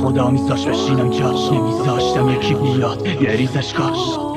خدا میذاش بشینم جاش، نمیذاشتم یکی بیاد یه ریزش کاش.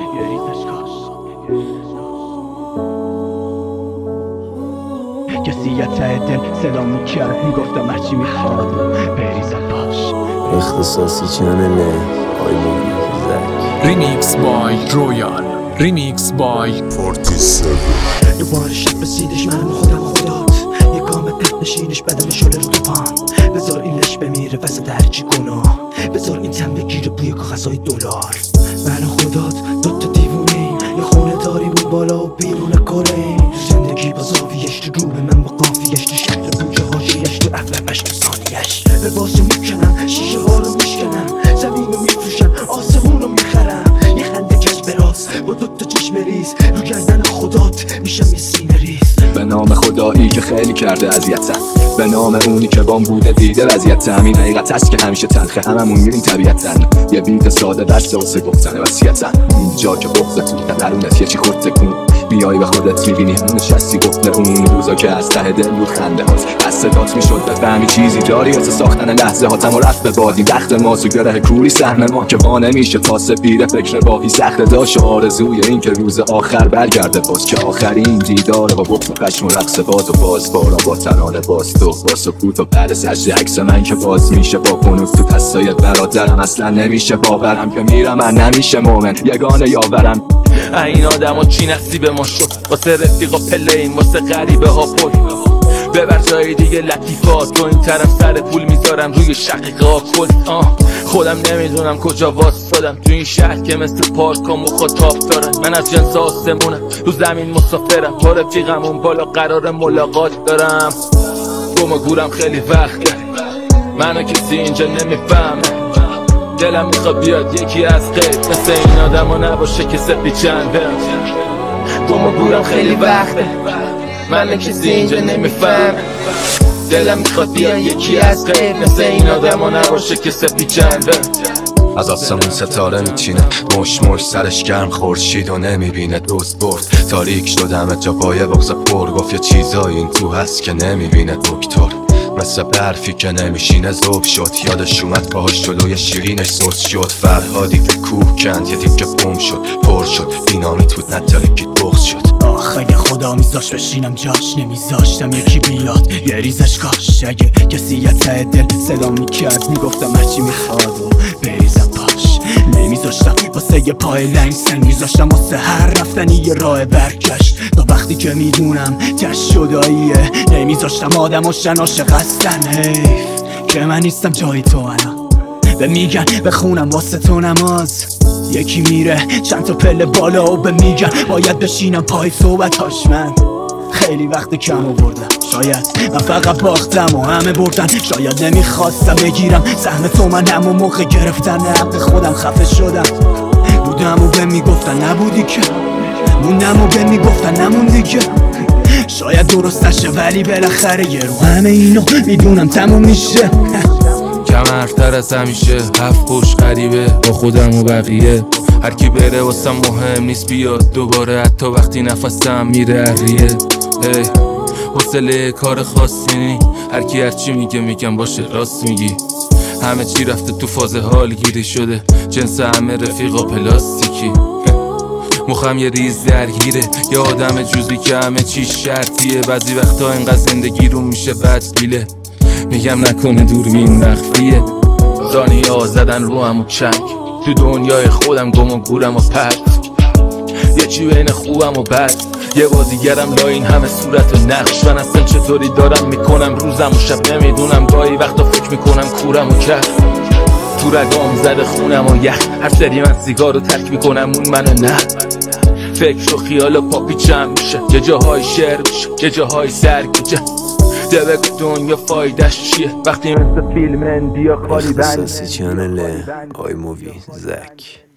کسی یه ته دل صدا میکرد میگفتم هرچی میخواد بریزم باش. اختصاصی چنل آی مووی زک. ریمیکس بای رویال، ریمیکس بای 47. دوباره شب رسیدش من خودم و خدات، یه گام پت نشینش بدم شله رو دوپام. بذار این لش بمیره وسط هرچی گناه، بذار این تن بگیره بوی کاغذهای دلار. من و خدات دوتا دیوونیم، یه خونه داریم اون بالا و بیرون کاریم. تو زندگی با زاویش، تو روح من با قافیش، تو شهر بوجه هاشیش، تو افلمش تو ثانیش. به باسو میکنم شیشه ها رو میشکنم، زمین رو میفروشم آسمون رو میخرم. یه خنده کش براز با دوتا چشم ریز، رو گردن خدات میشم یه سینه ریز. به نام خدایی که خیلی کرده اذیتم، به نام اونی که بام بوده دیده وضعیتم. این حقیقت هست که همیشه تلخه، هممون میریم طبیعتاً. یه بیت ساده دست واسه گفتن وصیتم. اینجا که بغضت میده درونت یه چی خود تکون، بیای به خودت میبینی اون نشستی گفت اون روزا که از ته دل بود خنده هاست. از صدات میشد بفهمی چیزی داری واسه ساختن لحظه هاتم و رفت به بادی وقت ما سو گره کوری سهم ما که با نمیشه تا سپیر فکر باهی سخت داشت آرزوی این که روز آخر برگرده باز، که آخرین دیدار با بخت و خشم و رقص باز و باز بارا با ترانه باز تو با سکوت و بعد سجده عکس من که باز میشه با کنوز تو دستای برادرم. اصلا نمیشه باورم که میرم من نمیشه مومن یگانه یاورم. این آدم ها چی نصیب ما شد، واسه رفیقا پلیم واسه غریبه ها پل. ببر جای دیگه لطیفات، تو این طرف سر پول میذارم روی شقیقه ها کل. خودم نمیدونم کجا واسدادم تو این شهر که مثل پارک ها مخاطب دارن. من از جنس آسمونم رو زمین مسافرم، با رفیقمون بالا قرار ملاقات دارم. گم و گورم خیلی وقت کرد، منو کسی اینجا نمیفهمه. دلم میخواد بیاد یکی از غیر مثل این آدم ها نباشه که سپی چنده. گم و گورم خیلی وقته، من کسی اینجا نمیفهم. دلم میخواد بیاد یکی از غیر مثل این آدم ها نباشه که سپی چنده. از آسمون ستاره میچینه مش سرش گرم خورشید و نمیبینه دوست برد. تاریک شدم جا پایه بغض پر گفت یه چیزایی این تو هست که نمیبینه دکتر. مثل برفی که نمیشینه ذوب شد، یادش اومد پاهاش جلوی شیرینش سوز شد. فرهادی که کوه کند یه دیگه بوم شد پر شد، بینامی توت نترکید بغض شد. آخ اگه خدا میذاش بشینم جاش، نمیذاشتم یکی بیاد یه ریزش کاش. اگه کسی یه ته دل صدا میکرد میگفتم هرچی میخواد و بریزم باش. نمیذاشتم واسه یه پای لنگ سن، میذاشتم واسه هر رفتنی یه راه برگشت. تا وقتی که میدونم تش شداییه، نمیذاشتم آدم ها شناشه قصدن. حیف که من نیستم جای تو الان، به میگن بخونم واسه تو نماز. یکی میره چند تا پله بالا و به میگن باید بشینم پای صحبتاش. من خیلی وقت کم آوردم، شاید من فقط باختم و همه بردن. شاید نمیخواستم بگیرم سهم تو منم و موقع گرفتن حق خودم خفه شدم. بودم و به میگفتن نبودی که، موندم و به میگفتن نموندی که. شاید درست نشه ولی بالاخره یه رو همه اینو میدونم تموم میشه. کمرتر از همیشه هفت پشت غریبه با خودم و بقیه. هر کی بره واسم مهم نیست بیاد دوباره، حتی وقتی نفسم میره ریه. حوصله کار خاصی نی، هر کی هرچی میگه میگم باشه راست میگی. همه چی رفته تو فاز حال گیری شده، جنس همه رفیقا پلاستیکی. مخم یه ریز درگیره، یه آدم جوزی که همه چی شرطیه. بعضی وقتا اینقدر زندگی رو میشه بدگیله، میگم نکنه دوربین مخفیه. ثانیه‌ها زدن رو هم و چنگ، تو دنیای خودم گم و گورم و پرد. یه چی بین خوبم و بد، یه بازیگرم لا این همه صورت و نقش. من اصلا چطوری دارم میکنم روزم و شب نمیدونم. گاهی وقتا فکر میکنم کورم و کف، تو رگام زده خونم و یخ. هر سری من سیگار رو ترک میکنم اون منو نه. فکر و خیال و پاپیچم میشه، یه جاهای شعر میشه یه جاهای سرگیجه. بگو دنیا فایدش چیه وقتی مثل فیلم اندیا خالی بند. اختصاصی چنل آی مووی زک.